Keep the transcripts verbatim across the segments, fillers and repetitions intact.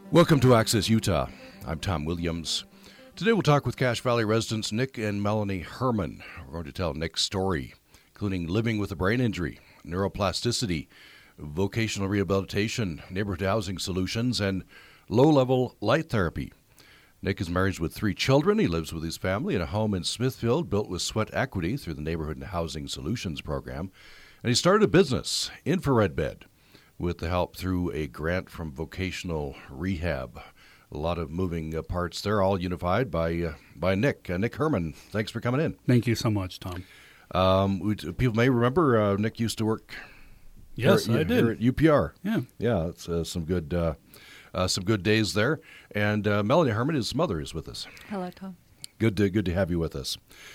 Welcome to Access Utah. I'm Tom Williams. Today we'll talk with Cache Valley residents Nick and Melanie Herman. We're going to tell Nick's story, including living with a brain injury, neuroplasticity, vocational rehabilitation, neighborhood housing solutions, and low-level light therapy. Nick is married with three children. He lives with his family in a home in Smithfield built with sweat equity through the Neighborhood and Housing Solutions program. And he started a business, Infrared Bed, with the help through a grant from Vocational Rehab. A lot of moving uh, parts there, all unified by uh, by Nick. Uh, Nick Herman, thanks for coming in. Thank you so much, Tom. Um, we, people may remember uh, Nick used to work yes, here, I did. here at U P R. Yeah. Yeah, it's uh, some good uh, uh, some good days there. And uh, Melanie Herman, his mother, is with us. Hello, Tom. Good to, good to have you with us.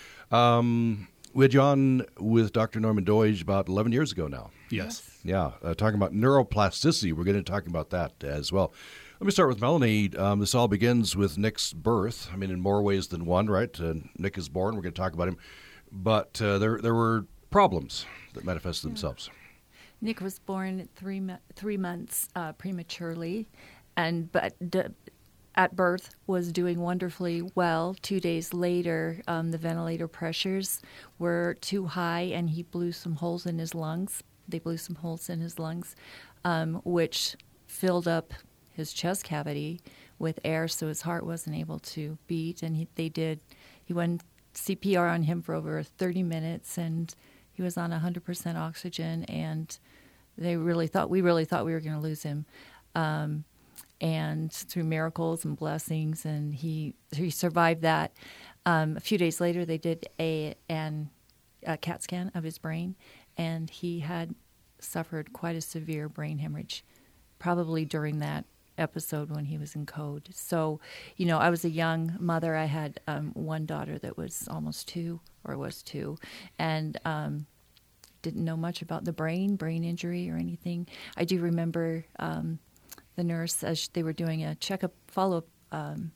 Um, we had you on with Doctor Norman Doige about eleven years ago now. Yes. Yeah, uh, talking about neuroplasticity. We're going to talk about that as well. Let me start with Melanie. Um, this all begins with Nick's birth. I mean, in more ways than one, right? Uh, Nick is born. We're going to talk about him. But uh, there there were problems that manifested Yeah. themselves. Nick was born at three mo- three months uh, prematurely, and but d- at birth was doing wonderfully well. Two days later, um, the ventilator pressures were too high, and he blew some holes in his lungs. They blew some holes in his lungs, um, which filled up his chest cavity with air, so his heart wasn't able to beat. And he, they did, he went C P R on him for over thirty minutes, and he was on one hundred percent oxygen. And they really thought, we really thought we were going to lose him. Um, and through miracles and blessings, and he he survived that. Um, a few days later, they did a an a CAT scan of his brain, and he had suffered quite a severe brain hemorrhage, probably during that episode when he was in code. So, you know, I was a young mother. I had um, one daughter that was almost two, or was two, and um, didn't know much about the brain, brain injury or anything. I do remember um, the nurse, as they were doing a checkup, follow-up um,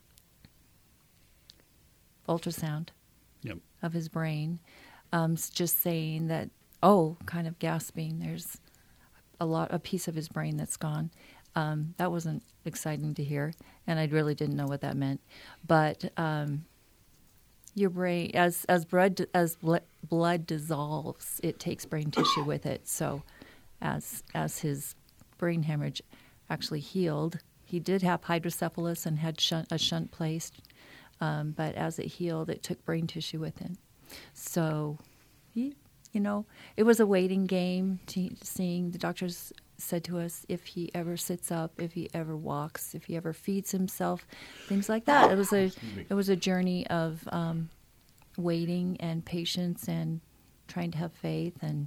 ultrasound Yep. of his brain, um, just saying that, oh, kind of gasping, there's a lot, a piece of his brain that's gone. Um, that wasn't exciting to hear, and I really didn't know what that meant. But um, your brain, as as blood as bl- blood dissolves, it takes brain tissue with it. So, as as his brain hemorrhage actually healed, he did have hydrocephalus and had shunt, a shunt placed. Um, but as it healed, it took brain tissue with it. So, he, you know, it was a waiting game. To seeing the doctors said to us, if he ever sits up, if he ever walks, if he ever feeds himself, things like that. It was a it was a journey of um, waiting and patience and trying to have faith and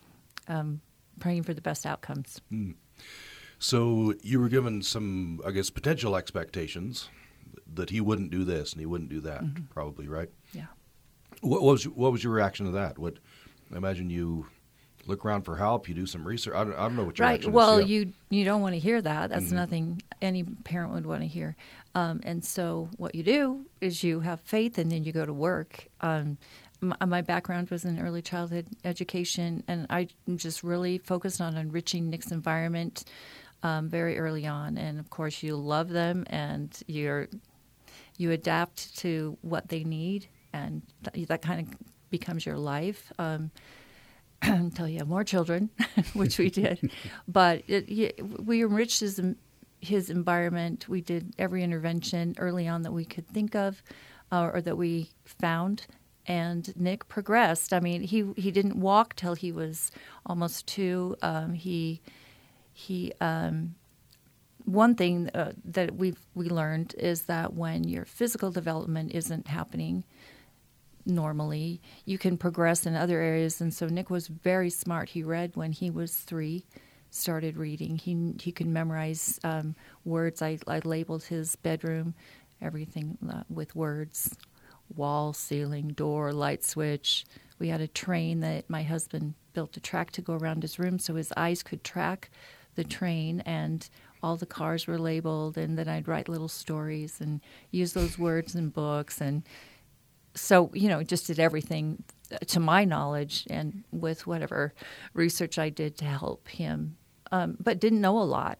um, praying for the best outcomes. Mm. So you were given some, I guess, potential expectations that he wouldn't do this and he wouldn't do that, Mm-hmm. probably, right? Yeah. What was what was your reaction to that? What I imagine you look around for help. You do some research. I don't, I don't know what your Right. reaction Well, is. Yeah. you you don't want to hear that. That's Mhm. nothing any parent would want to hear. Um, and so what you do is you have faith, and then you go to work. Um, my, my background was in early childhood education, and I just really focused on enriching Nick's environment um, very early on. And of course, you love them, and you're you adapt to what they need, and th- that kind of becomes your life. Um, until you have more children, which we did. But it, he, we enriched his, his environment. We did every intervention early on that we could think of uh, or that we found. And Nick progressed. I mean, he he didn't walk till he was almost two. Um, he he um, one thing uh, that we we learned is that when your physical development isn't happening normally, you can progress in other areas. And so Nick was very smart. He read when he was three, started reading. He he could memorize um, words. I, I labeled his bedroom, everything uh, with words, wall, ceiling, door, light switch. We had a train that my husband built a track to go around his room so his eyes could track the train, and all the cars were labeled, and then I'd write little stories and use those words in books. And so, you know, just did everything to my knowledge and with whatever research I did to help him, um, but didn't know a lot.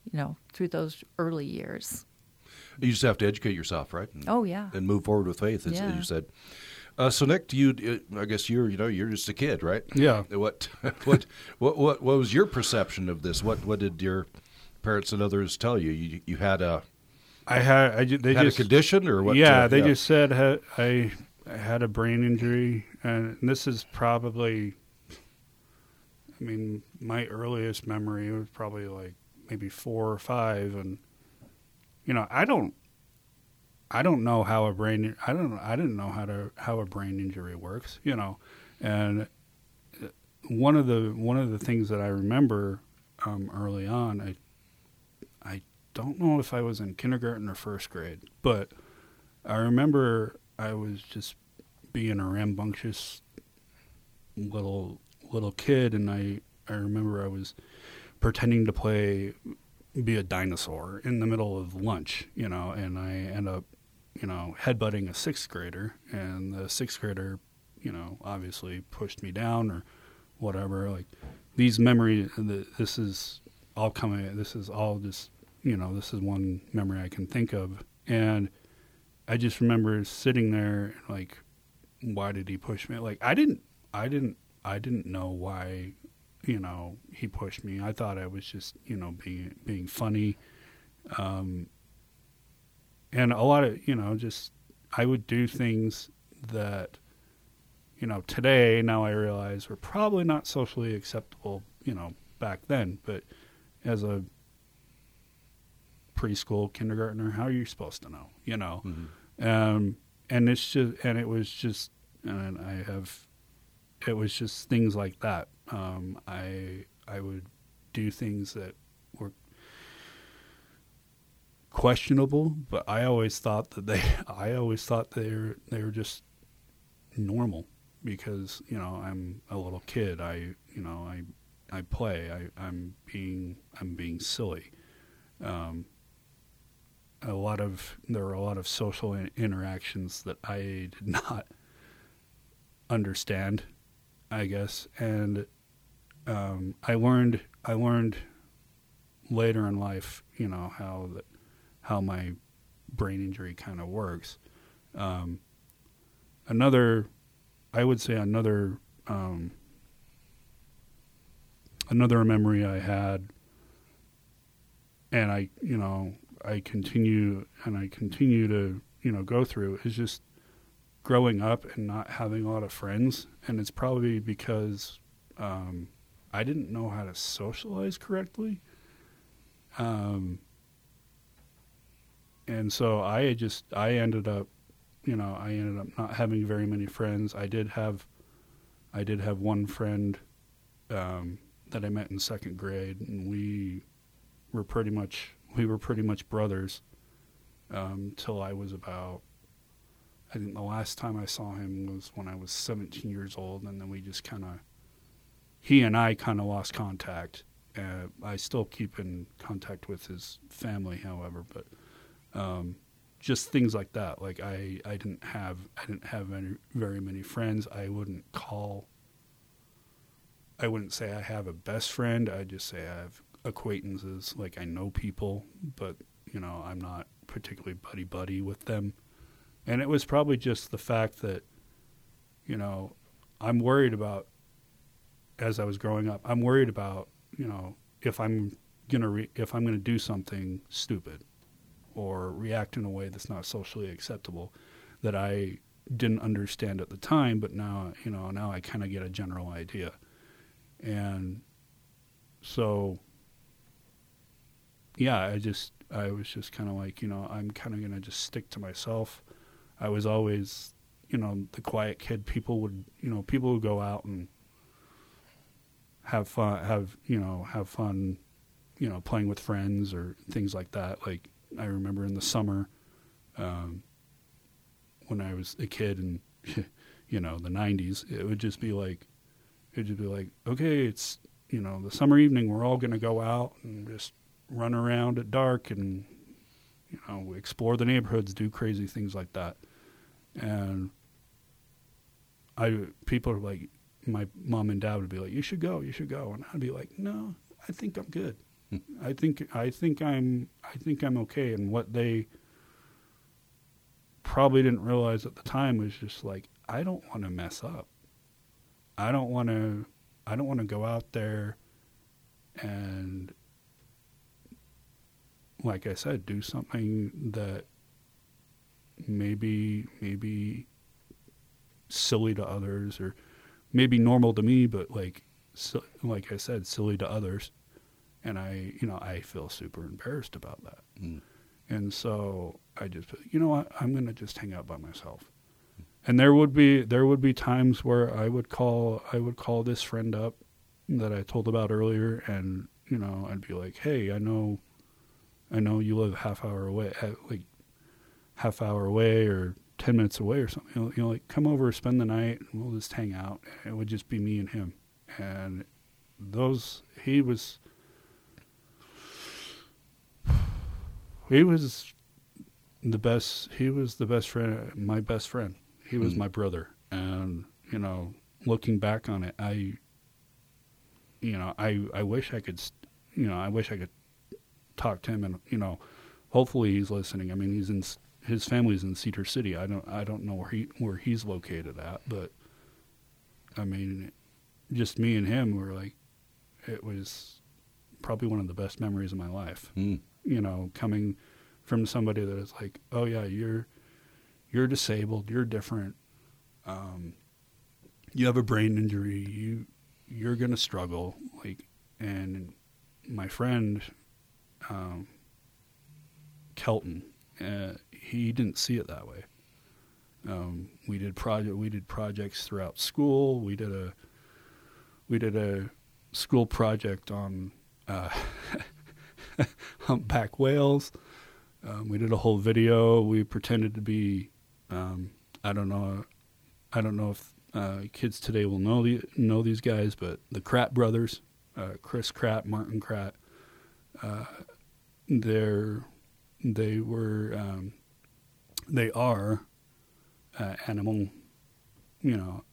you know, through those early years. You just have to educate yourself, right? And, Oh, yeah. and move forward with faith, as Yeah. you said. Uh, so, Nick, do you? Uh, I guess you're, you know, you're just a kid, right? Yeah. What, what, what, what, what was your perception of this? What, what did your parents and others tell you? You, you had a, I had I ju- they had just a condition, or what? Yeah, uh, they just said ha- I I had a brain injury, and this is probably. I mean, my earliest memory was probably like maybe four or five, and you know, I don't. I don't know how a brain. I don't. I didn't know how to how a brain injury works. You know, and one of the one of the things that I remember um, early on, I I don't know if I was in kindergarten or first grade, but I remember I was just being a rambunctious little little kid, and I I remember I was pretending to play be a dinosaur in the middle of lunch, you know, and I end up, you know, headbutting a sixth grader, and the sixth grader, you know, obviously pushed me down or whatever. Like these memories, this is all coming, this is all just, you know, this is one memory I can think of. And I just remember sitting there like, why did he push me? Like I didn't, I didn't, I didn't know why, you know, he pushed me. I thought I was just, you know, being, being funny. Um, And a lot of, you know, just I would do things that, you know, today, now I realize were probably not socially acceptable, you know, back then. But as a preschool kindergartner, how are you supposed to know, you know? Mm-hmm. Um, and it's just, and it was just, and I have, it was just things like that. Um, I, I would do things that were questionable, but I always thought that they, I always thought they were, they were just normal because, you know, I'm a little kid. I, you know, I, I play, I, I'm being, I'm being silly. Um, a lot of, there were a lot of social in- interactions that I did not understand, I guess. And, um, I learned, I learned later in life, you know, how that, how my brain injury kind of works. Um, another, I would say another, um, another memory I had, and I, you know, I continue and I continue to, you know, go through is just growing up and not having a lot of friends. And it's probably because, um, I didn't know how to socialize correctly. Um, And so I just, I ended up, you know, I ended up not having very many friends. I did have, I did have one friend um, that I met in second grade, and we were pretty much, we were pretty much brothers um, till I was about, I think the last time I saw him was when I was seventeen years old, and then we just kind of, he and I kind of lost contact. Uh, I still keep in contact with his family, however, but Um, just things like that. Like I, I didn't have, I didn't have any, very many friends. I wouldn't call, I wouldn't say I have a best friend. I'd just say I have acquaintances. Like I know people, but you know, I'm not particularly buddy buddy with them. And it was probably just the fact that, you know, I'm worried about, as I was growing up, I'm worried about, you know, if I'm going to, re- if I'm going to do something stupid or react in a way that's not socially acceptable that I didn't understand at the time, but now, you know, now I kind of get a general idea. And so, yeah, I just, I was just kind of like, you know, I'm kind of going to just stick to myself. I was always, you know, the quiet kid. People would, you know, people would go out and have fun, have, you know, have fun, you know, playing with friends or things like that. Like, I remember in the summer, um, when I was a kid and, you know, the nineties, it would just be like, it would just be like, okay, it's, you know, the summer evening, we're all going to go out and just run around at dark and, you know, explore the neighborhoods, do crazy things like that. And I, people are like, my mom and dad would be like, you should go, you should go. And I'd be like, no, I think I'm good. I think I think I'm I think I'm okay. And what they probably didn't realize at the time was just like, I don't want to mess up. I don't want to I don't want to go out there and, like I said, do something that maybe maybe silly to others, or maybe normal to me, but like so, like I said, silly to others. And I, you know, I feel super embarrassed about that. Mm. And so I just, you know what, I'm going to just hang out by myself. Mm. And there would be, there would be times where I would call, I would call this friend up that I told about earlier. And, you know, I'd be like, hey, I know, I know you live half hour away, like half hour away or ten minutes away or something. You know, you know, like come over, spend the night, and we'll just hang out. It would just be me and him. And those, he was, He was the best. He was the best friend. My best friend. He was mm. my brother. And you know, looking back on it, I, you know, I, I wish I could, you know, I wish I could talk to him, and you know, hopefully he's listening. I mean, he's in his family's in Cedar City. I don't I don't know where he where he's located at, but I mean, just me and him were like, it was probably one of the best memories of my life. Mm. You know, coming from somebody that is like, oh yeah, you're you're disabled, you're different, um, you have a brain injury, you you're gonna struggle, like, and my friend, um, Kelton, uh, he didn't see it that way. Um, we did project we did projects throughout school. We did a we did a school project on. Uh, humpback whales. Um, we did a whole video. We pretended to be, um, I don't know, I don't know if uh, kids today will know the, know these guys, but the Kratt brothers, uh, Chris Kratt, Martin Kratt, uh, they're, they were, um, they are uh, animal, you know,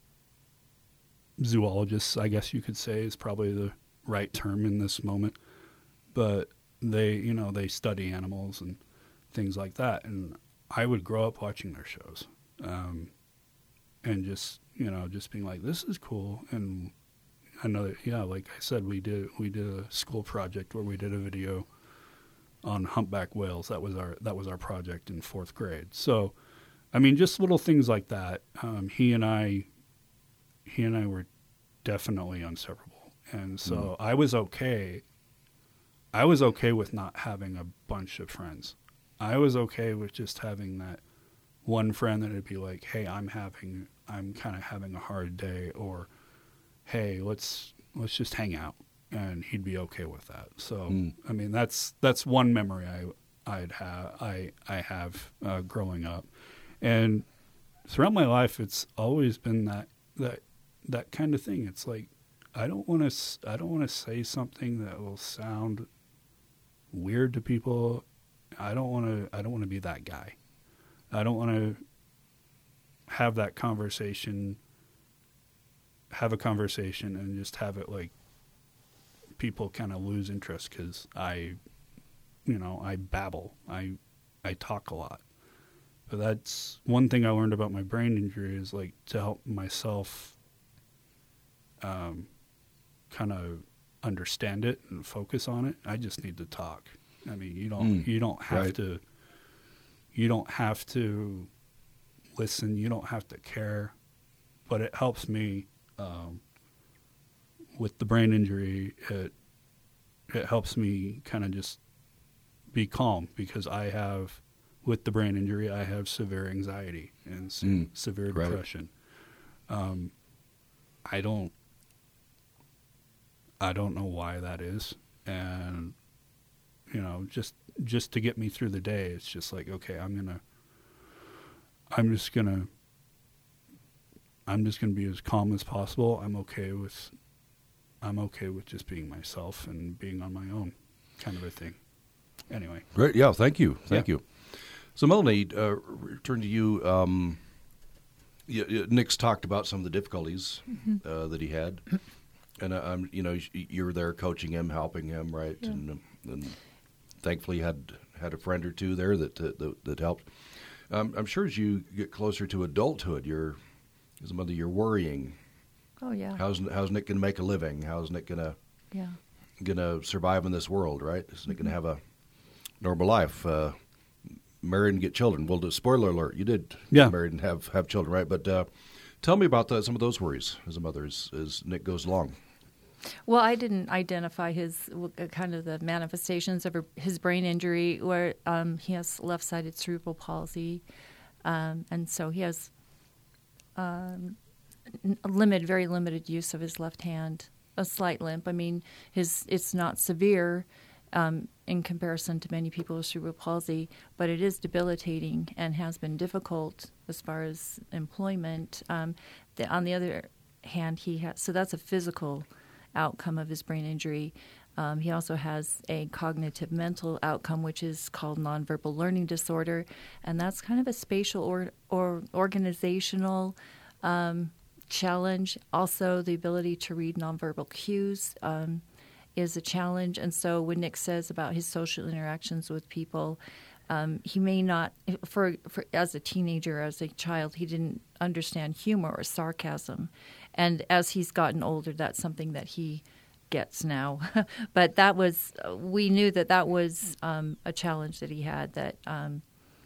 zoologists, I guess you could say is probably the right term in this moment. But they, you know, they study animals and things like that. And I would grow up watching their shows, um, and just, you know, just being like, this is cool. And another, yeah, like I said, we did, we did a school project where we did a video on humpback whales. That was our, that was our project in fourth grade. So, I mean, just little things like that. Um, he and I, he and I were definitely inseparable. And so mm. I was okay. I was okay with not having a bunch of friends. I was okay with just having that one friend that would be like, hey, I'm having, I'm kind of having a hard day, or, hey, let's, let's just hang out. And he'd be okay with that. So, mm. I mean, that's, that's one memory I, I'd have, I, I have, uh, growing up. And throughout my life, it's always been that, that, that kind of thing. It's like, I don't want to, I don't want to say something that will sound weird to people. I don't want to, I don't want to be that guy. I don't want to have that conversation, have a conversation and just have it like people kind of lose interest because I, you know, I babble. I, I talk a lot. But that's one thing I learned about my brain injury is like to help myself um, kind of understand it and focus on it. I just need to talk. I mean, you don't, mm, you don't have right. to, you don't have to listen. You don't have to care, but it helps me, um, with the brain injury. It, it helps me kind of just be calm because I have, with the brain injury, I have severe anxiety and se- mm, severe right. depression. Um, I don't, I don't know why that is. And, you know, just, just to get me through the day, it's just like, okay, I'm going to, I'm just going to, I'm just going to be as calm as possible. I'm okay with, I'm okay with just being myself and being on my own kind of a thing. Anyway. Great. Yeah. Thank you. Thank yeah. you. So Melanie, uh, return to you. Um, yeah, Nick's talked about some of the difficulties mm-hmm. uh, that he had And uh, um, you know, you were there coaching him, helping him, right? Yeah. And, and thankfully, you had had a friend or two there that that, that helped. Um, I'm sure as you get closer to adulthood, you're as a mother, you're worrying. Oh yeah. How's how's Nick going to make a living? How's Nick going to Yeah. going to survive in this world? Right? Is Nick Mm-hmm. going to have a normal life? Uh, married and get children. Well, the spoiler alert, you did Yeah. get married and have have children, right? But uh, tell me about the, some of those worries as a mother as, as Nick goes along. Well, I didn't identify his uh, kind of the manifestations of his brain injury, where um, he has left-sided cerebral palsy, um, and so he has um, a limited, very limited use of his left hand, a slight limp. I mean, his it's not severe um, in comparison to many people with cerebral palsy, but it is debilitating and has been difficult as far as employment. Um, the, on the other hand, he has so that's a physical outcome of his brain injury. Um, he also has a cognitive mental outcome, which is called nonverbal learning disorder, and that's kind of a spatial or, or organizational um, challenge. Also, the ability to read nonverbal cues um, is a challenge. And so when Nick says about his social interactions with people, um, he may not, for, for as a teenager, as a child, he didn't understand humor or sarcasm. And as he's gotten older, that's something that he gets now. But that was, we knew that that was um, a challenge that he had that um,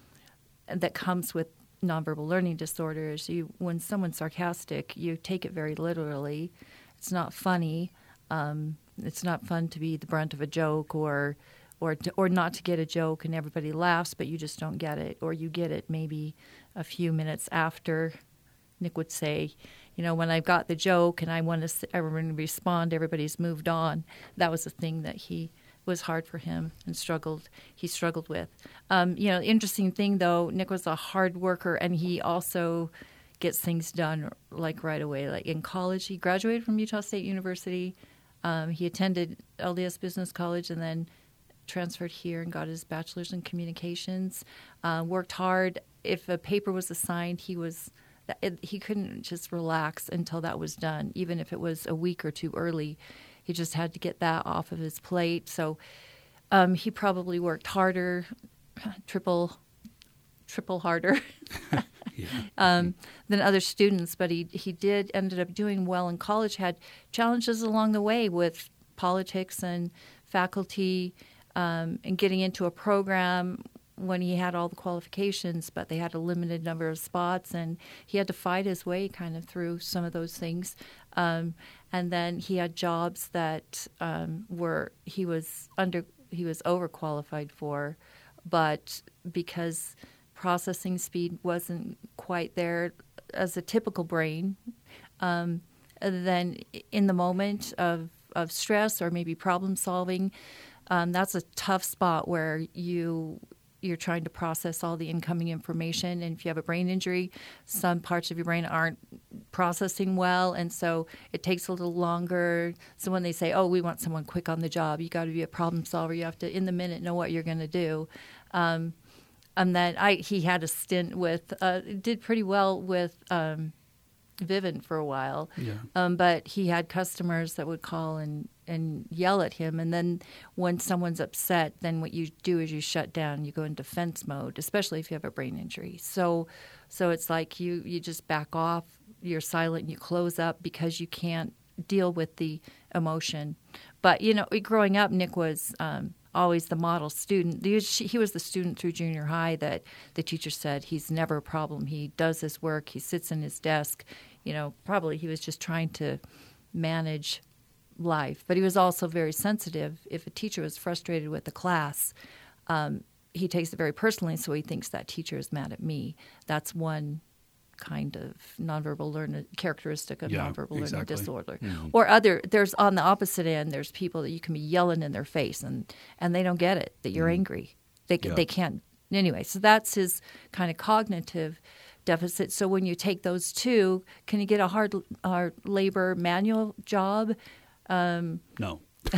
that comes with nonverbal learning disorders. You, when someone's sarcastic, you take it very literally. It's not funny. Um, it's not fun to be the brunt of a joke, or or to, or not to get a joke and everybody laughs, but you just don't get it, or you get it maybe a few minutes after. Nick would say, you know, when I've got the joke and I want to, I want to respond, everybody's moved on. That was a thing that he was hard for him and struggled. He struggled with. Um, you know, interesting thing though, Nick was a hard worker, and he also gets things done like right away. Like in college, he graduated from Utah State University. Um, he attended L D S Business College and then transferred here and got his bachelor's in communications. Uh, worked hard. If a paper was assigned, he was. It, he couldn't just relax until that was done, even if it was a week or two early. He just had to get that off of his plate. So um, he probably worked harder, triple, triple harder Yeah. um, than other students. But he he did ended up doing well in college. Had challenges along the way with politics and faculty um, and getting into a program when he had all the qualifications, but they had a limited number of spots, and he had to fight his way kind of through some of those things. Um, and then he had jobs that um, were he was under he was overqualified for, but because processing speed wasn't quite there as a typical brain, um, then in the moment of of stress or maybe problem solving, um, that's a tough spot where you. You're trying to process all the incoming information, and if you have a brain injury, some parts of your brain aren't processing well, and so it takes a little longer. So when they say, oh, we want someone quick on the job, you got to be a problem solver. You have to, in the minute, know what you're going to do. Um, and then I, he had a stint with, uh, did pretty well with um, Vivint for a while, Yeah. um, but he had customers that would call and and yell at him. And then when someone's upset, then what you do is you shut down. You go in defense mode, especially if you have a brain injury. So so it's like you, you just back off, you're silent, and you close up because you can't deal with the emotion. But, you know, growing up, Nick was um, always the model student. He was, he was the student through junior high that the teacher said he's never a problem. He does his work. He sits in his desk. You know, probably he was just trying to manage life, but he was also very sensitive. If a teacher was frustrated with the class, um, he takes it very personally, so he thinks that teacher is mad at me. That's one kind of nonverbal learning characteristic of Yeah, nonverbal learning exactly. disorder. Mm-hmm. Or other, there's on the opposite end, there's people that you can be yelling in their face and, and they don't get it, that you're Mm-hmm. angry. They, Yeah. they can't, anyway, so that's his kind of cognitive deficit. So when you take those two, can you get a hard, hard labor manual job? Um, No.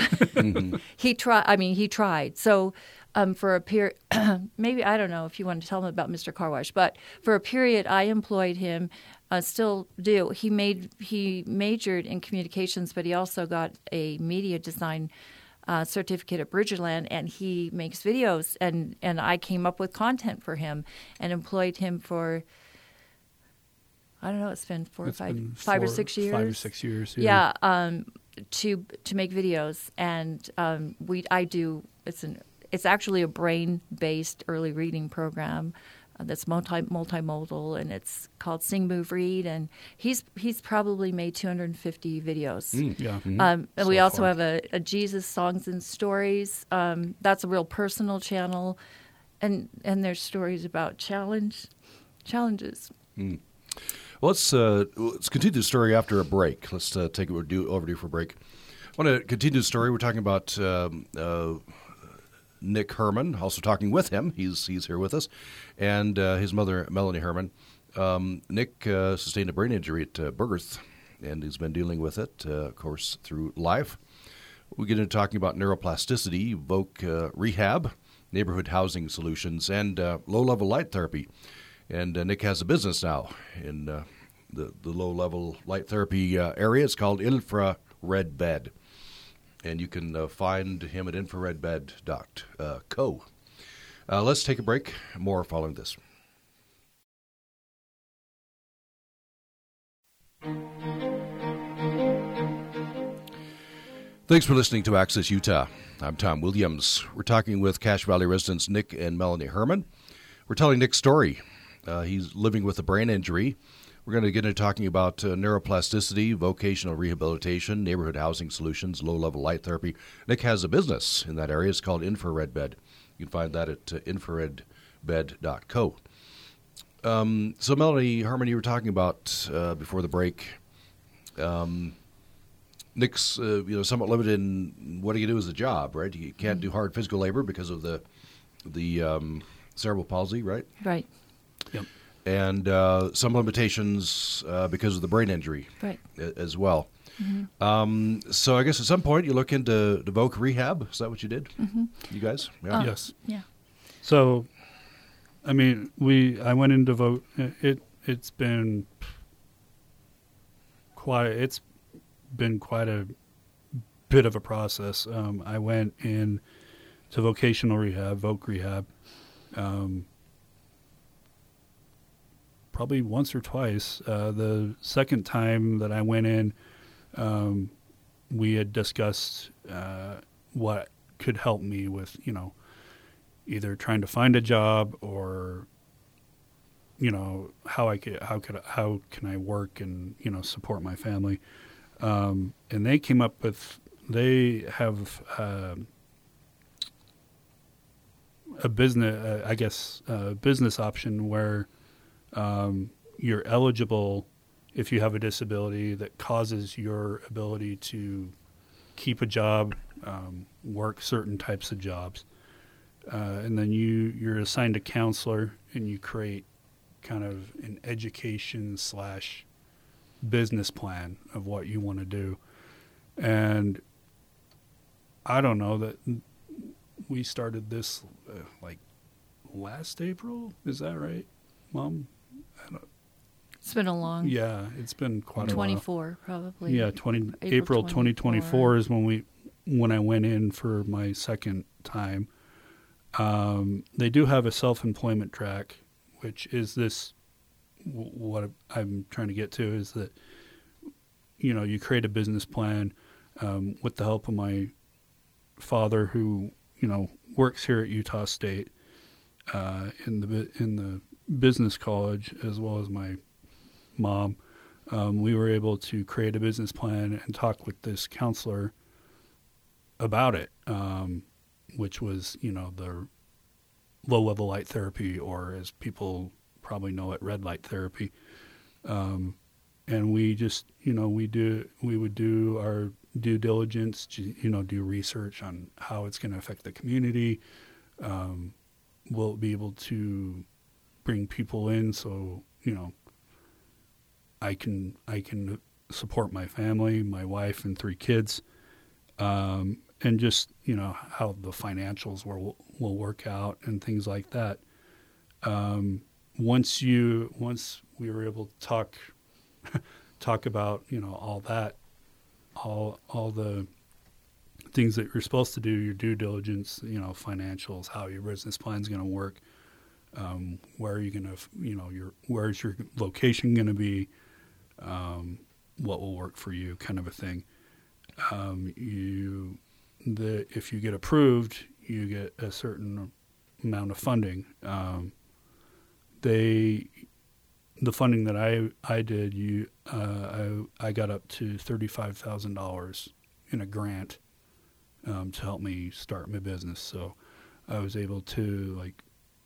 he tried. I mean, he tried. So um, for a period, maybe I don't know if you want to tell him about Mister Carwash, but for a period, I employed him uh, still do. He made he majored in communications, but he also got a media design uh, certificate at Bridgerland, and he makes videos. and And I came up with content for him and employed him for, I don't know, it's been four It's or five, been five or four- six years. Five or six years. Yeah, um, to to make videos, and um, we I do. It's an it's actually a brain based early reading program uh, that's multi multimodal, and it's called Sing Move Read. And he's he's probably made two hundred fifty videos. Mm, yeah. Mhm. Um, and So we also far. have a, a Jesus Songs and Stories. Um, that's a real personal channel, and and there's stories about challenge challenges. Well, let's uh, let's continue the story after a break. Let's uh, take it we're due, overdue for a break. I want to continue the story. We're talking about um, uh, Nick Herman. Also talking with him. He's he's here with us, and uh, his mother Melanie Herman. Um, Nick uh, sustained a brain injury at uh, birth, and he's been dealing with it, uh, of course, through life. We get into talking about neuroplasticity, Voc uh, rehab, neighborhood housing solutions, and uh, low-level light therapy. And uh, Nick has a business now in uh, the, the low-level light therapy uh, area. It's called Infrared Bed. And you can uh, find him at infrared bed dot co. Uh, let's take a break. More following this. Thanks for listening to Access Utah. I'm Tom Williams. We're talking with Cache Valley residents Nick and Melanie Herman. We're telling Nick's story. Uh, he's living with a brain injury. We're going to get into talking about uh, neuroplasticity, vocational rehabilitation, neighborhood housing solutions, low-level light therapy. Nick has a business in that area. It's called Infrared Bed. You can find that at uh, infrared bed dot co. Um, so, Melanie Herman, you were talking about uh, before the break. Um, Nick's uh, you know somewhat limited in what do you do as a job, right? You can't do hard physical labor because of the the um, cerebral palsy, right? Right. Yep. And uh, some limitations uh, because of the brain injury Right. a- as well. Mm-hmm. Um, so I guess at some point you look into the Voc rehab. Is that what you did? Mm-hmm. You guys? Yeah. Uh, Yes. Yeah. So, I mean, we I went into vote. It it's been quite it's been quite a bit of a process. Um, I went in to vocational rehab, Voc rehab, um, probably once or twice. Uh, the second time that I went in, um, we had discussed uh, what could help me with, you know, either trying to find a job or, you know, how I could, how could, how can I work and, you know, support my family. Um, and they came up with, they have uh, a business, uh, I guess, a business option where um, you're eligible if you have a disability that causes your ability to keep a job, um, work certain types of jobs. Uh, and then you, you're assigned a counselor and you create kind of an education slash business plan of what you want to do. And I don't know that we started this uh, like last April. Is that right, Mom? I don't, It's been a long yeah, it's been quite a while. twenty-four probably. Yeah, twenty April April twenty twenty four twenty-four is when we when I went in for my second time. Um, they do have a self-employment track, which is this. W- what I'm trying to get to is that, you know, you create a business plan um, with the help of my father, who you know works here at Utah State uh, in the bu- in the business college, as well as my mom. Um, we were able to create a business plan and talk with this counselor about it, um, which was, you know, the low-level light therapy, or as people probably know it, red light therapy. Um, and we just, you know, we do, we would do our due diligence, to, you know, do research on how it's going to affect the community. Um, we'll be able to bring people in, so, you know, I can, I can support my family, my wife and three kids. Um, and just, you know, how the financials will, will work out and things like that. Um, once you, once we were able to talk talk about, you know, all that, all all the things that you're supposed to do, your due diligence, you know, financials, how your business plan is going to work, um, where are you going to, you know, your where's your location going to be, um, what will work for you, kind of a thing. Um, you, the if you get approved, you get a certain amount of funding. Um, they, the funding that I I did, you uh, I I got up to thirty-five thousand dollars in a grant um, to help me start my business. So I was able to like,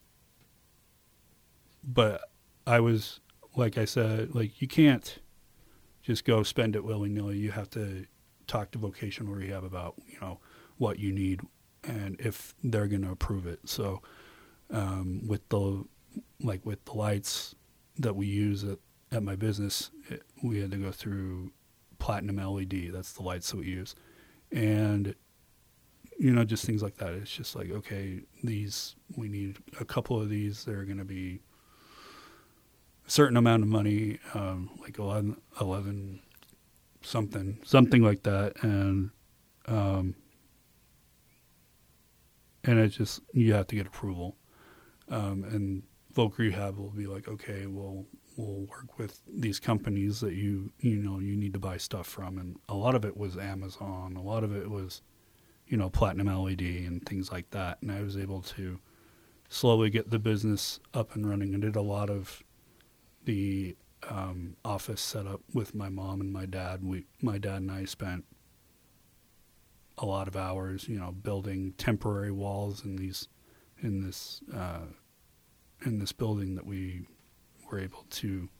but I was like I said, like you can't just go spend it willy nilly. You have to talk to vocational rehab about, you know, what you need and if they're going to approve it. So um, with the like with the lights that we use at, at my business, it, we had to go through platinum L E D. That's the lights that we use. And, you know, just things like that. It's just like, okay, these, we need a couple of these. They're going to be a certain amount of money, um, like eleven, eleven something, something like that. And, um, and it's just, you have to get approval. Um, and Voc Rehab will be like, okay, we'll we'll work with these companies that you you know you need to buy stuff from, and a lot of it was Amazon, a lot of it was, you know, platinum L E D and things like that. And I was able to slowly get the business up and running, and did a lot of the um, office setup with my mom and my dad. We my dad and I spent a lot of hours, you know, building temporary walls in these in this. Uh, in this building that we were able to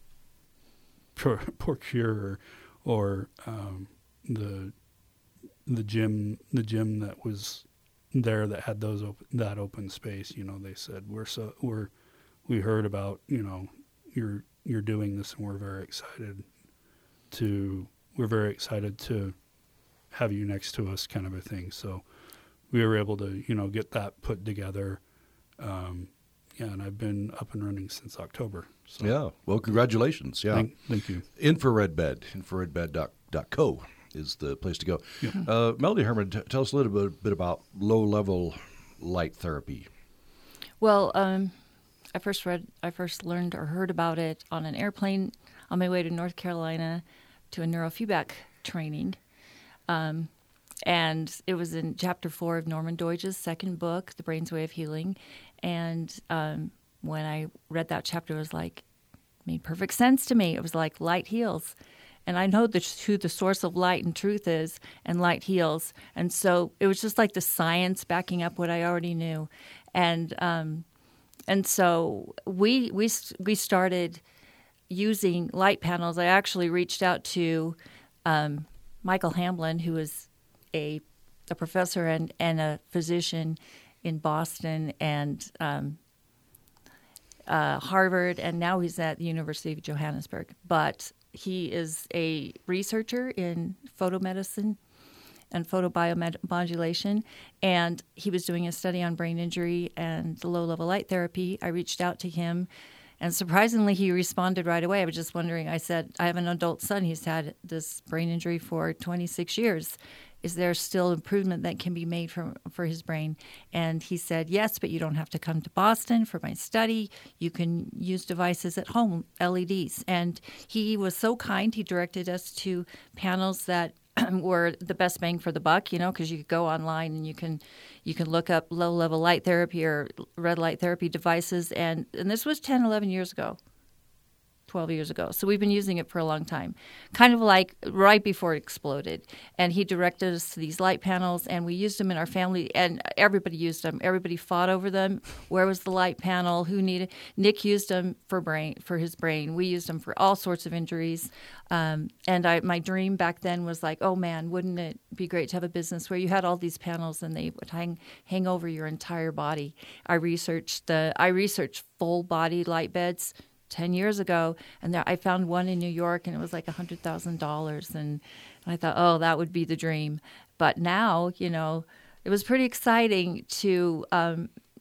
procure, or um, the the gym the gym that was there that had those op- that open space. You know, they said we're so we're we heard about, you know, you're you're doing this, and we're very excited to we're very excited to have you next to us, kind of a thing. So we were able to, you know, get that put together. Um, Yeah, and I've been up and running since October. So. Yeah. Well, congratulations. Yeah. Thank, thank you. Infrared Bed, infrared bed dot co is the place to go. Yeah. Uh, Melanie Herman, t- tell us a little bit, bit about low-level light therapy. Well, um, I first read, I first learned or heard about it on an airplane on my way to North Carolina to a neurofeedback training. Um, and it was in chapter four of Norman Doidge's second book, The Brain's Way of Healing. And um, when I read that chapter, it was like, made perfect sense to me. It was like light heals. And I know the, who the source of light and truth is, and light heals. And so it was just like the science backing up what I already knew. And um, and so we we we started using light panels. I actually reached out to um, Michael Hamblin, who is a, a professor and, and a physician in Boston and um, uh, Harvard, and now he's at the University of Johannesburg. But he is a researcher in photomedicine and photobiomodulation, and he was doing a study on brain injury and low-level light therapy. I reached out to him, and surprisingly, he responded right away. I was just wondering, I said, I have an adult son. He's had this brain injury for twenty-six years. Is there still improvement that can be made for, for his brain? And he said, yes, but you don't have to come to Boston for my study. You can use devices at home, L E Ds. And he was so kind. He directed us to panels that were the best bang for the buck, you know, because you could go online and you can you can look up low-level light therapy or red light therapy devices. And, and this was ten, eleven years ago. twelve years ago. So we've been using it for a long time, kind of like right before it exploded. And he directed us to these light panels, and we used them in our family, and everybody used them. Everybody fought over them. Where was the light panel? Who needed? Nick used them for brain for his brain. We used them for all sorts of injuries. Um, and I, my dream back then was like, oh man, wouldn't it be great to have a business where you had all these panels and they would hang hang over your entire body. I researched the I researched full body light beds ten years ago, and there, I found one in New York, and it was like one hundred thousand dollars, and, and I thought, oh, that would be the dream. But now, you know, it was pretty exciting to um,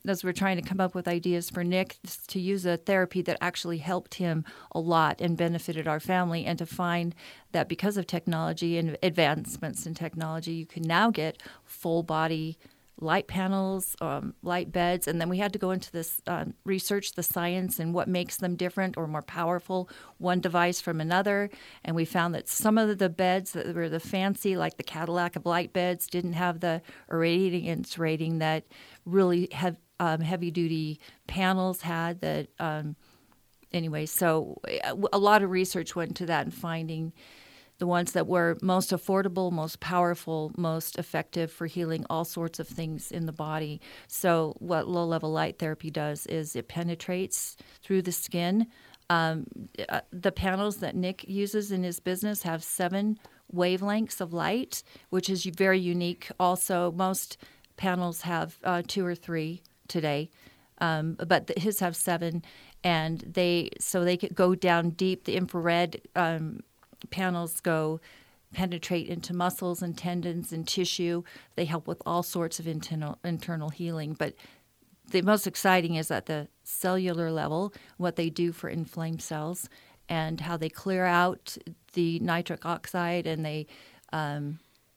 as we're trying to come up with ideas for Nick to use a therapy that actually helped him a lot and benefited our family, and to find that because of technology and advancements in technology, you can now get full body light panels, um, light beds, and then we had to go into this um, research the science and what makes them different or more powerful, one device from another. And we found that some of the beds that were the fancy, like the Cadillac of light beds, didn't have the irradiance rating that really have um, heavy-duty panels had. That um, anyway, so a lot of research went into that and finding the ones that were most affordable, most powerful, most effective for healing all sorts of things in the body. So what low-level light therapy does is it penetrates through the skin. Um, the panels that Nick uses in his business have seven wavelengths of light, which is very unique. Also, most panels have uh, two or three today, um, but his have seven, and they so they could go down deep. The infrared um, panels go penetrate into muscles and tendons and tissue. They help with all sorts of internal internal healing. But the most exciting is at the cellular level, what they do for inflamed cells and how they clear out the nitric oxide, and they um,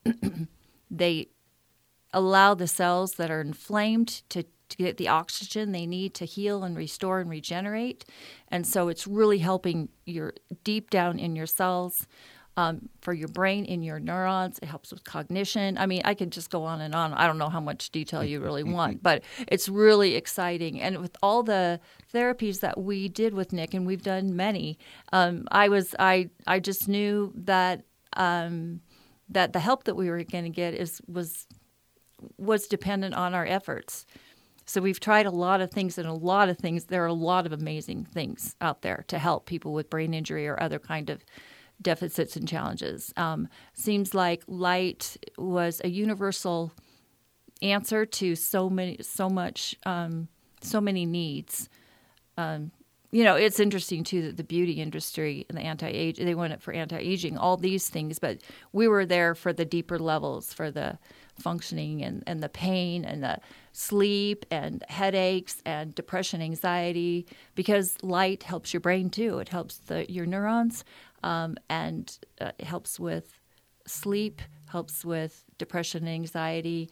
they allow the cells that are inflamed to to get the oxygen they need to heal and restore and regenerate. And so it's really helping your deep down in your cells, um, for your brain, in your neurons. It helps with cognition. I mean, I could just go on and on. I don't know how much detail you really want, but it's really exciting. And with all the therapies that we did with Nick, and we've done many, um, I was I I just knew that um, that the help that we were going to get is was was dependent on our efforts. So we've tried a lot of things, and a lot of things, there are a lot of amazing things out there to help people with brain injury or other kind of deficits and challenges. Um, seems like light was a universal answer to so many, so much, um, so many needs. Um, you know, it's interesting, too, that the beauty industry and the anti-age, they went for anti-aging, all these things, but we were there for the deeper levels, for the functioning and, and the pain and the sleep and headaches and depression, anxiety, because light helps your brain too. It helps the, your neurons, um, and uh, it helps with sleep, helps with depression, anxiety.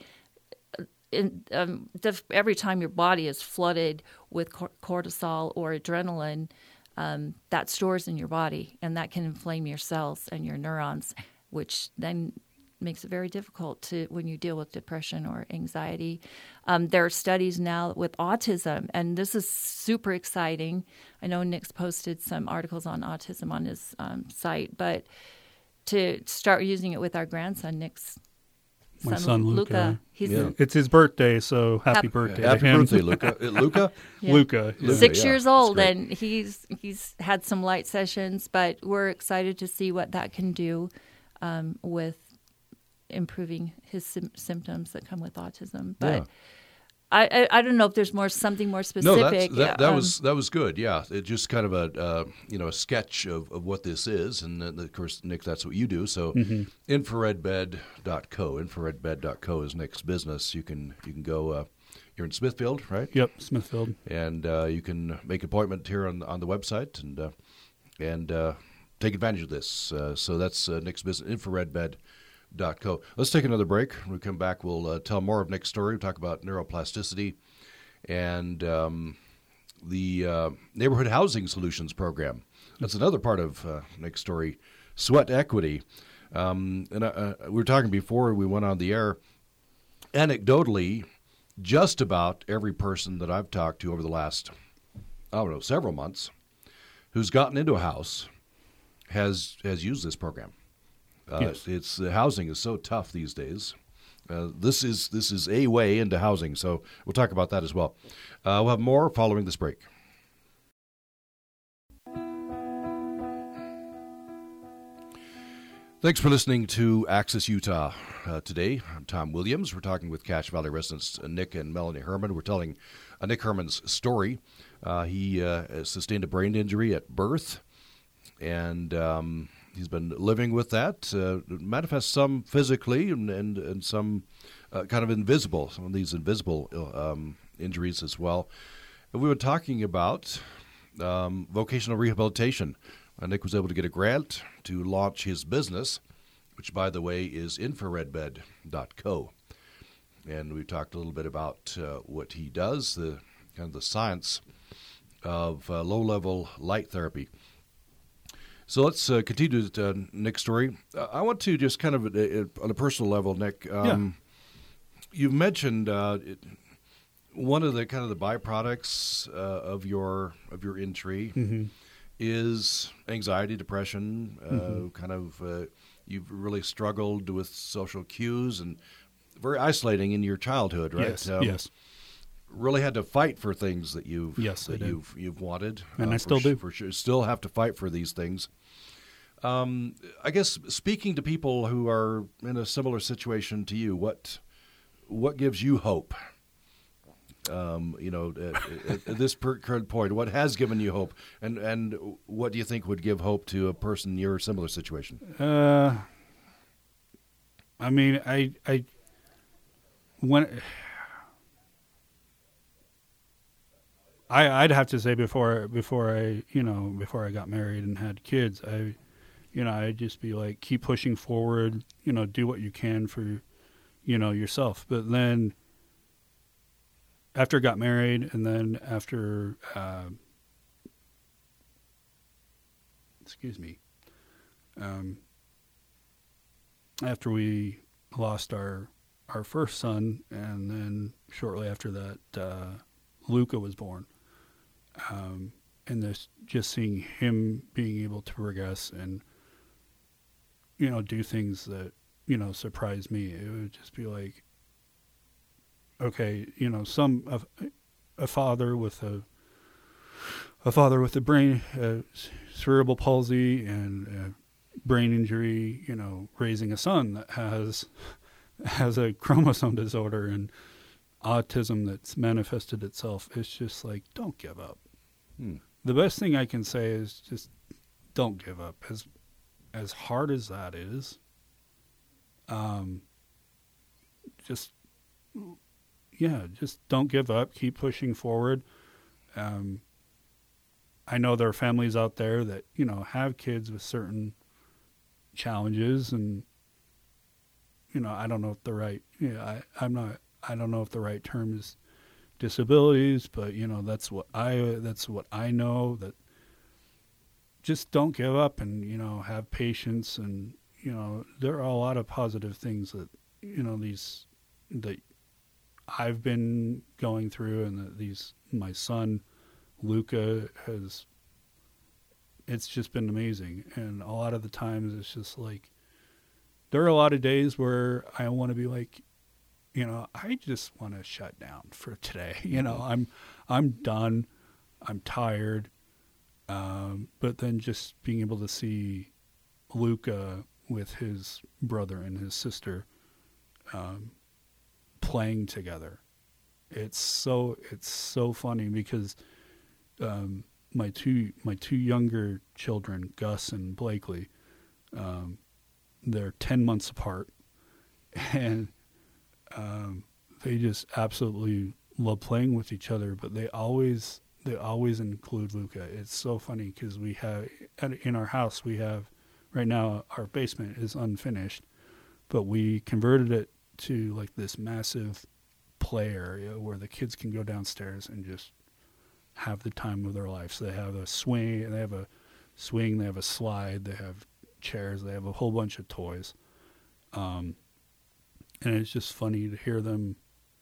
In, um, the, every time your body is flooded with cor- cortisol or adrenaline, um, that stores in your body, and that can inflame your cells and your neurons, which then makes it very difficult to when you deal with depression or anxiety. Um, there are studies now with autism, and this is super exciting. I know Nick's posted some articles on autism on his um, site, but to start using it with our grandson, Nick's My son, son Luca. Luca. He's Yeah. It's his birthday, so happy, Happy- birthday Happy to him. birthday, Luca. Uh, Luca? Yeah. Luca. Luca, six yeah. years That's old, great. and he's he's had some light sessions, but we're excited to see what that can do um, with improving his sim- symptoms that come with autism. But Yeah. I, I I don't know if there's more something more No, specific. that's, that, that um, was that was good. Yeah, it just kind of a uh, you know a sketch of, of what this is, and then, of course, Nick, that's what you do. So, Mhm. infrared bed dot co, infrared bed dot co is Nick's business. You can you can go. Uh, you're in Smithfield, right? Yep, Smithfield. And uh, you can make an appointment here on on the website and uh, and uh, take advantage of this. Uh, so that's uh, Nick's business, infrared bed dot co. Let's take another break. When we come back, we'll uh, tell more of Nick's story. We'll talk about neuroplasticity and um, the uh, Neighborhood Housing Solutions Program. That's another part of uh, Nick's story, sweat equity. Um, and uh, we were talking before we went on the air, anecdotally, just about every person that I've talked to over the last, I don't know, several months, who's gotten into a house has has used this program. Uh, Yes. It's the housing is so tough these days. Uh, this is this is a way into housing, so we'll talk about that as well. Uh, we'll have more following this break. Thanks for listening to Access Utah uh, today. I'm Tom Williams. We're talking with Cache Valley residents uh, Nick and Melanie Herman. We're telling uh, Nick Herman's story. Uh, he uh, sustained a brain injury at birth, and um, he's been living with that. Uh, it manifests some physically and, and, and some uh, kind of invisible, some of these invisible um, injuries as well. And we were talking about um, vocational rehabilitation. Uh, Nick was able to get a grant to launch his business, which, by the way, is infraredbed dot co. And we talked a little bit about uh, what he does, the kind of the science of uh, low-level light therapy. So let's uh, continue to uh, Nick's story. Uh, I want to just kind of, uh, on a personal level, Nick, um, yeah. you've mentioned uh, it, one of the kind of the byproducts uh, of your of your injury mm-hmm. is anxiety, depression, uh, mm-hmm. kind of uh, you've really struggled with social cues and very isolating in your childhood, right? Yes, um, yes. Really had to fight for things that you've yes, that you've you've wanted, and uh, I still sh- do. For sure, still have to fight for these things. Um, I guess speaking to people who are in a similar situation to you, what what gives you hope? Um, you know, at, at this current point, what has given you hope, and and what do you think would give hope to a person in your similar situation? Uh, I mean, I I when. I, I'd have to say before before I you know before I got married and had kids, I you know I'd just be like, keep pushing forward, you know, do what you can for you know yourself. But then after I got married, and then after uh, excuse me, um, after we lost our our first son, and then shortly after that, uh, Luca was born. Um, and this, just seeing him being able to progress and, you know, do things that, you know, surprised me. It would just be like, okay, you know, some, a, a father with a, a father with a brain, uh, cerebral palsy and a brain injury, you know, raising a son that has, has a chromosome disorder and autism that's manifested itself. It's just like, don't give up. Hmm. The best thing I can say is just don't give up. As as hard as that is, um, just yeah, just don't give up. Keep pushing forward. Um, I know there are families out there that you know have kids with certain challenges, and you know I don't know if the right. Yeah, I, I'm not. I don't know if the right term is disabilities, but you know that's what I that's what I know. That just don't give up, and you know have patience, and you know there are a lot of positive things that you know these that I've been going through, and that these my son Luca has. It's just been amazing, and a lot of the times it's just like there are a lot of days where I want to be like, you know, I just want to shut down for today. You know, I'm I'm done. I'm tired. Um, but then just being able to see Luca with his brother and his sister um, playing together, it's so it's so funny because um, my two my two younger children, Gus and Blakely, um, they're ten months apart, and Um, they just absolutely love playing with each other, but they always they always include Luca. It's so funny because we have in our house we have right now our basement is unfinished, but we converted it to like this massive play area where the kids can go downstairs and just have the time of their life. So they have a swing, they have a swing, they have a slide, they have chairs, they have a whole bunch of toys. Um, And it's just funny to hear them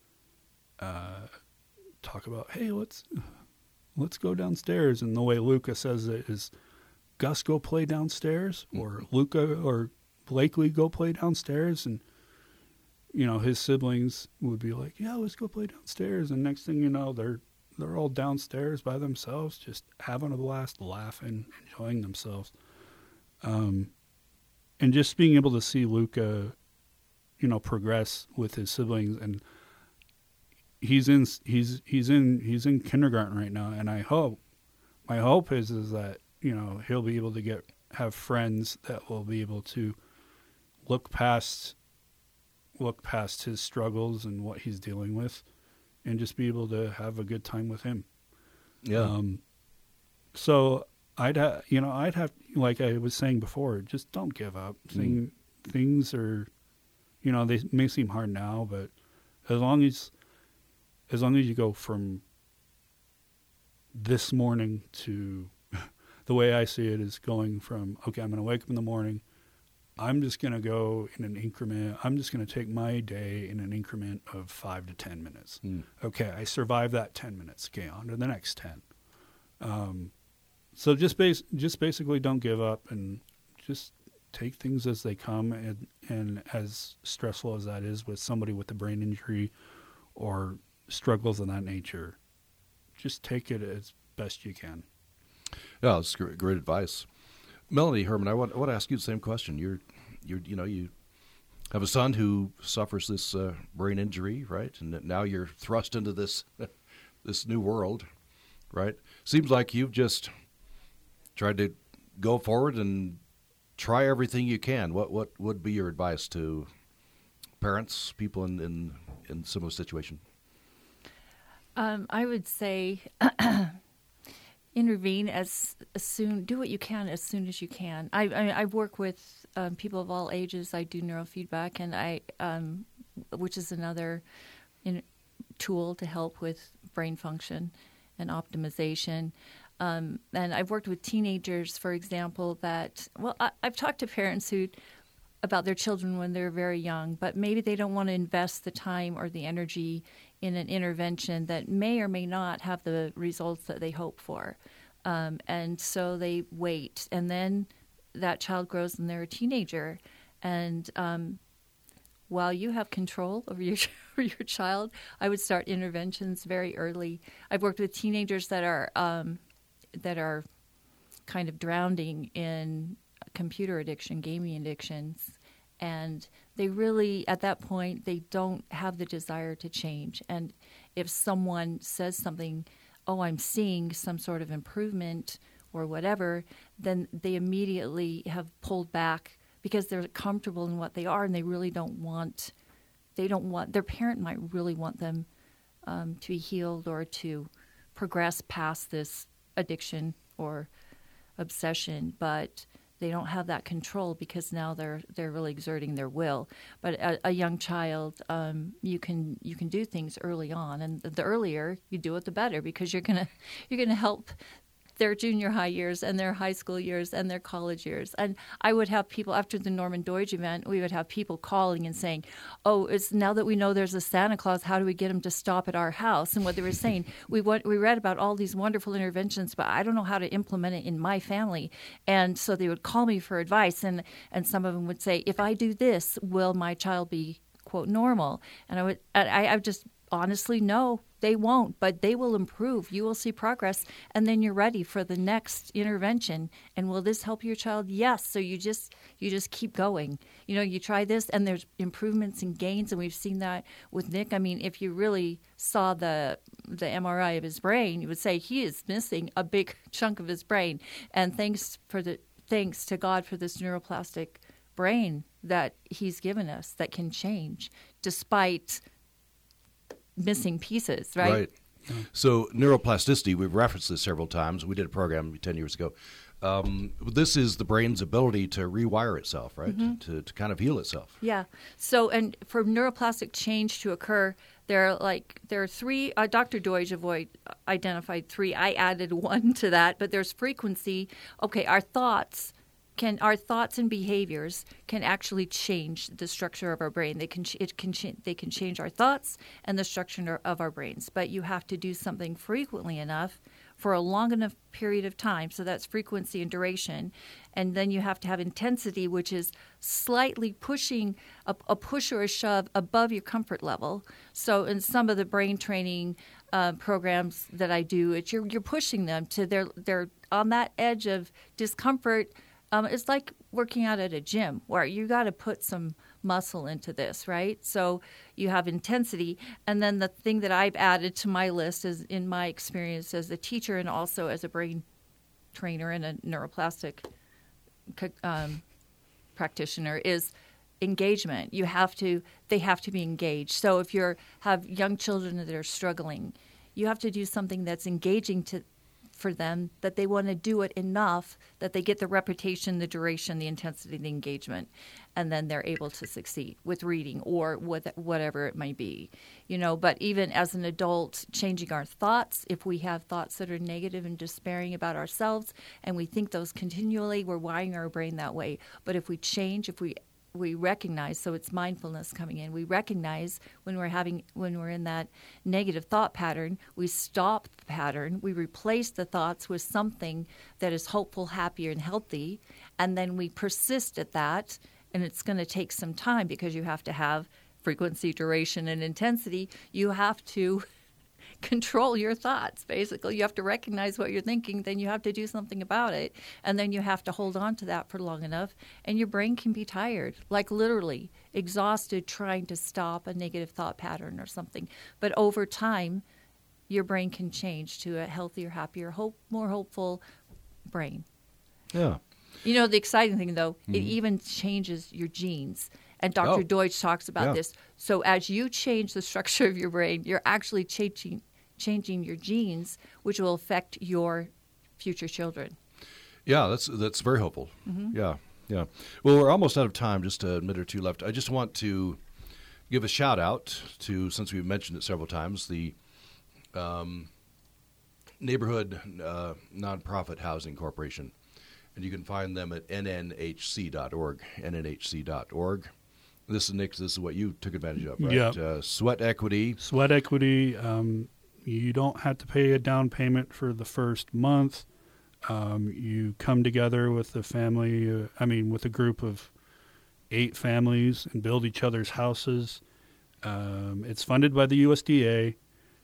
uh, talk about, hey, let's let's go downstairs. And the way Luca says it is, Gus, go play downstairs, or Luca or Blakely, go play downstairs. And, you know, his siblings would be like, yeah, let's go play downstairs. And next thing you know, they're they're all downstairs by themselves, just having a blast, laughing, enjoying themselves. Um, and just being able to see Luca, you know, progress with his siblings, and he's in he's he's in he's in kindergarten right now, and I hope my hope is is that you know he'll be able to get have friends that will be able to look past look past his struggles and what he's dealing with, and just be able to have a good time with him. Yeah. Um, so I'd ha- you know I'd have, like I was saying before, just don't give up. Thing, mm. Things are, you know, they may seem hard now, but as long as as long as you go from this morning to the way I see it is going from, okay, I'm going to wake up in the morning. I'm just going to go in an increment. I'm just going to take my day in an increment of five to ten minutes. Mm. Okay, I survived that ten minutes. Okay, on to the next ten. Um, so just base, just basically don't give up and just take things as they come. And, and as stressful as that is with somebody with a brain injury or struggles of that nature, just take it as best you can. Yeah, that's great, great advice. Melanie Herman, I want, I want to ask you the same question. You're, you're, you know, you have a son who suffers this uh, brain injury, right? And now you're thrust into this this new world, right? Seems like you've just tried to go forward and try everything you can. What what would be your advice to parents, people in in, in similar situation? Um, I would say intervene as, as soon, do what you can as soon as you can. I I, I work with um, people of all ages. I do neurofeedback, and I, um, which is another in, tool to help with brain function and optimization. Um, and I've worked with teenagers, for example, that, well, I, I've talked to parents who about their children when they're very young, but maybe they don't want to invest the time or the energy in an intervention that may or may not have the results that they hope for. Um, and so they wait. And then that child grows and they're a teenager. And um, while you have control over your, over your child, I would start interventions very early. I've worked with teenagers that are um, that are kind of drowning in computer addiction, gaming addictions, and they really, at that point, they don't have the desire to change. And if someone says something, oh, I'm seeing some sort of improvement or whatever, then they immediately have pulled back because they're comfortable in what they are, and they really don't want, they don't want, their parent might really want them um, to be healed or to progress past this addiction or obsession, but they don't have that control because now they're they're really exerting their will. But a, a young child, um, you can you can do things early on, and the earlier you do it, the better, because you're gonna you're gonna help their junior high years and their high school years and their college years. And I would have people, after the Norman Doidge event, we would have people calling and saying, oh, it's now that we know there's a Santa Claus, how do we get him to stop at our house? And what they were saying, we want, we read about all these wonderful interventions, but I don't know how to implement it in my family. And so they would call me for advice, and, and some of them would say, if I do this, will my child be, quote, normal? And I would, I, I just honestly, no, they won't, but they will improve. You will see progress, and then you're ready for the next intervention. And will this help your child? Yes. So you just you just keep going. You know, you try this, and there's improvements and gains, and we've seen that with Nick. I mean, if you really saw the the M R I of his brain, you would say he is missing a big chunk of his brain. And thanks for the thanks to God for this neuroplastic brain that He's given us that can change despite missing pieces, right? Right. So neuroplasticity, we've referenced this several times. We did a program ten years ago. Um, this is the brain's ability to rewire itself, right? Mm-hmm. To, to kind of heal itself. Yeah. So, and for neuroplastic change to occur, there are like there are three. Uh, Doctor Doidge avoid, identified three. I added one to that, but there's frequency. Okay, our thoughts. Can our thoughts and behaviors can actually change the structure of our brain? They can it can they can change our thoughts and the structure of our brains. But you have to do something frequently enough for a long enough period of time. So that's frequency and duration, and then you have to have intensity, which is slightly pushing a, a push or a shove above your comfort level. So in some of the brain training uh, programs that I do, it's you're you're pushing them to their they're on that edge of discomfort. Um, it's like working out at a gym where you got to put some muscle into this, right? So you have intensity. And then the thing that I've added to my list is in my experience as a teacher and also as a brain trainer and a neuroplastic um, practitioner is engagement. You have to, they have to be engaged. So if you have young children that are struggling, you have to do something that's engaging to for them, that they want to do it enough that they get the repetition, the duration, the intensity, the engagement, and then they're able to succeed with reading or with whatever it may be. You know, but even as an adult, changing our thoughts, if we have thoughts that are negative and despairing about ourselves and we think those continually, we're wiring our brain that way. But if we change, if we we recognize, so it's mindfulness coming in, we recognize when we're having when we're in that negative thought pattern, we stop the pattern, we replace the thoughts with something that is hopeful, happier, and healthy, and then we persist at that. And it's going to take some time because you have to have frequency, duration, and intensity. You have to control your thoughts, basically. You have to recognize what you're thinking, then you have to do something about it, and then you have to hold on to that for long enough, and your brain can be tired, like literally exhausted trying to stop a negative thought pattern or something. But over time, your brain can change to a healthier, happier, hope, more hopeful brain. Yeah. You know, the exciting thing, though, Mm-hmm. it even changes your genes. And Doctor Oh. Deutsch talks about Yeah. this. So as you change the structure of your brain, you're actually changing changing your genes, which will affect your future children. Yeah, that's that's very hopeful. Mm-hmm. Yeah, yeah. Well, we're almost out of time, just a minute or two left. I just want to give a shout out to, since we've mentioned it several times, the um, Neighborhood uh, Nonprofit Housing Corporation. And you can find them at N N H C dot org, N N H C dot org. This is, Nick, this is what you took advantage of, right? Yeah. Uh, sweat equity. Sweat equity. Um, you don't have to pay a down payment for the first month. Um, you come together with the family, uh, I mean, with a group of eight families and build each other's houses. Um, it's funded by the U S D A.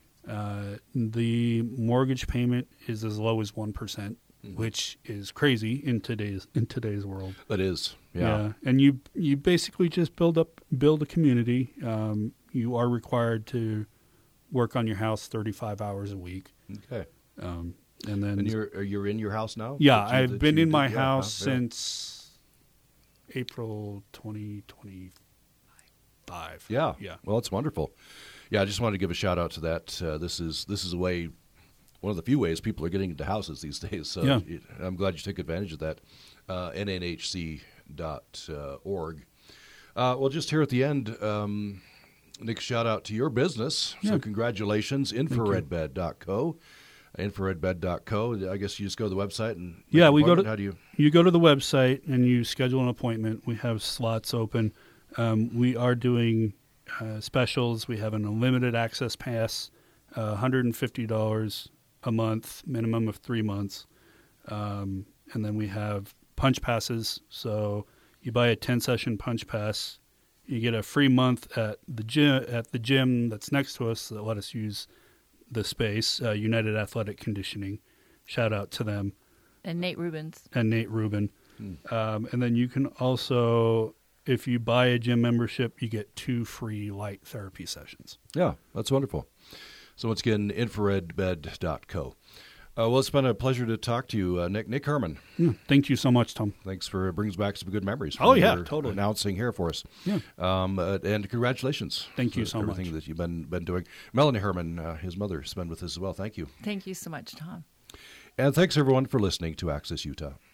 Uh, the mortgage payment is as low as one percent, mm-hmm. which is crazy in today's in today's world. That is, yeah. And you you basically just build up build a community. Um, you are required to work on your house thirty-five hours a week. Okay. Um, and then And you're you're in your house now? yeah, That you- I've that been you in did- my yeah, house huh? Yeah. since April twenty twenty-five. Yeah. Yeah. Well, it's wonderful. Yeah, I just wanted to give a shout out to that. Uh, this is this is a way, one of the few ways people are getting into houses these days. So Yeah. it, I'm glad you took advantage of that. Uh, N N H C dot org. Uh, well, just here at the end, um, Nick, shout out to your business. Yeah. So congratulations, infrared bed dot co. infrared bed dot co. I guess you just go to the website and make Yeah, an we go appointment? to How do you? you go to the website and you schedule an appointment. We have slots open. Um, we are doing uh, specials. We have an unlimited access pass, uh, one hundred fifty dollars a month, minimum of three months, um, and then we have punch passes. So you buy a ten session punch pass, you get a free month at the gym at the gym that's next to us that let us use the space. Uh, United Athletic Conditioning, shout out to them. And Nate Rubens. And Nate Rubin. Um, and then you can also, if you buy a gym membership, you get two free light therapy sessions. Yeah, that's wonderful. So once again, infrared bed dot co. Uh, well, it's been a pleasure to talk to you, uh, Nick. Nick Herman. Yeah, thank you so much, Tom. Thanks for brings back some good memories. Oh, from yeah, your totally. announcing here for us. Yeah. Um, uh, and congratulations. Thank you for so everything much. that you've been been doing. Melanie Herman, uh, his mother, has been with us as well. Thank you. Thank you so much, Tom. And thanks everyone for listening to Access Utah.